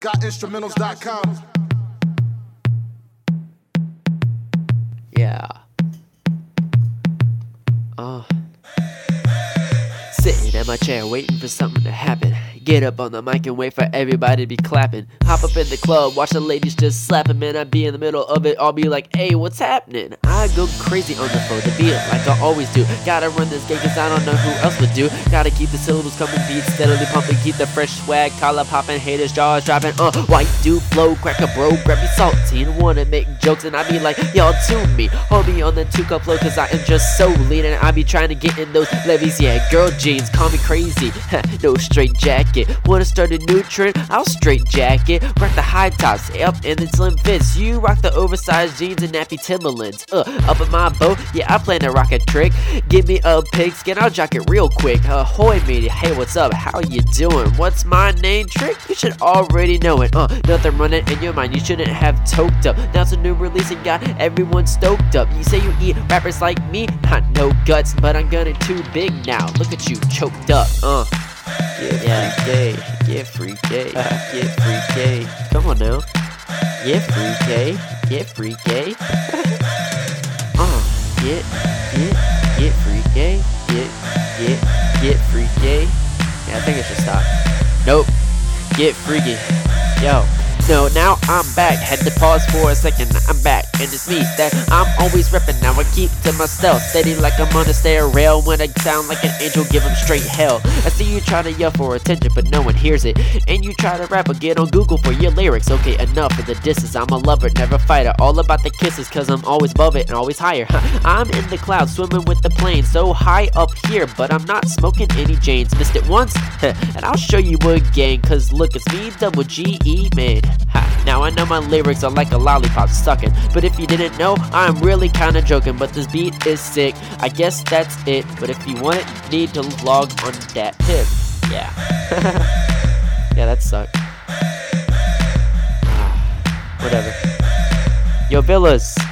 ScottInstrumentals.com. Yeah. Sitting at my chair waiting for something to happen. Get up on the mic and wait for everybody to be clapping. Hop up in the club, watch the ladies just slapping. Man, I be in the middle of it, I'll be like, hey, what's happening? I go crazy on the floor, the beat like I always do. Gotta run this game cause I don't know who else would do. Gotta keep the syllables coming, beats steadily pumping. Keep the fresh swag, collar popping, haters jaws dropping. White dude flow, crack a bro, grab me salty and wanna make jokes. And I be like, y'all tune me, hold me on the 2-cup flow cause I am just so lean. And I be trying to get in those levies, yeah, girl jeans, call me crazy. No straight jacket. Wanna start a new trend? I'll straight jacket. Rock the high tops, up and the slim fits. You rock the oversized jeans and nappy Timberlands. Up in my boat, yeah, I plan to rock a trick. Give me a pigskin, I'll jock it real quick. Ahoy matey, hey what's up, how you doing? What's my name? Trick? You should already know it. Nothing running in your mind, you shouldn't have toked up. Now it's a new release and got everyone stoked up. You say you eat rappers like me? Not no guts, but I'm gonna too big now. Look at you, choked up, Get free gay, get free gay. Come on now. Get free gay, get free gay. Get free gay, get free gay. Yeah, I think I should stop. Nope. Get freaky. Yo. No, now I'm back. Had to pause for a second. I'm back, and it's me that I'm always reppin'. Now I keep to myself, steady like I'm on a stair rail. When I sound like an angel, give 'em straight hell. I see you try to yell for attention, but no one hears it. And you try to rap, but get on Google for your lyrics. Okay, enough of the disses. I'm a lover, never fighter. All about the kisses, cause I'm always above it and always higher. I'm in the clouds, swimming with the plane, so high up here, but I'm not smoking any Janes. Missed it once, and I'll show you again. Cause look, it's me, double G-E, man. Now I know my lyrics are like a lollipop sucking, but if you didn't know, I'm really kinda joking. But this beat is sick, I guess that's it. But if you want it, you need to log on that pip. Yeah. Yeah, that sucked. Whatever. Yo, Villas.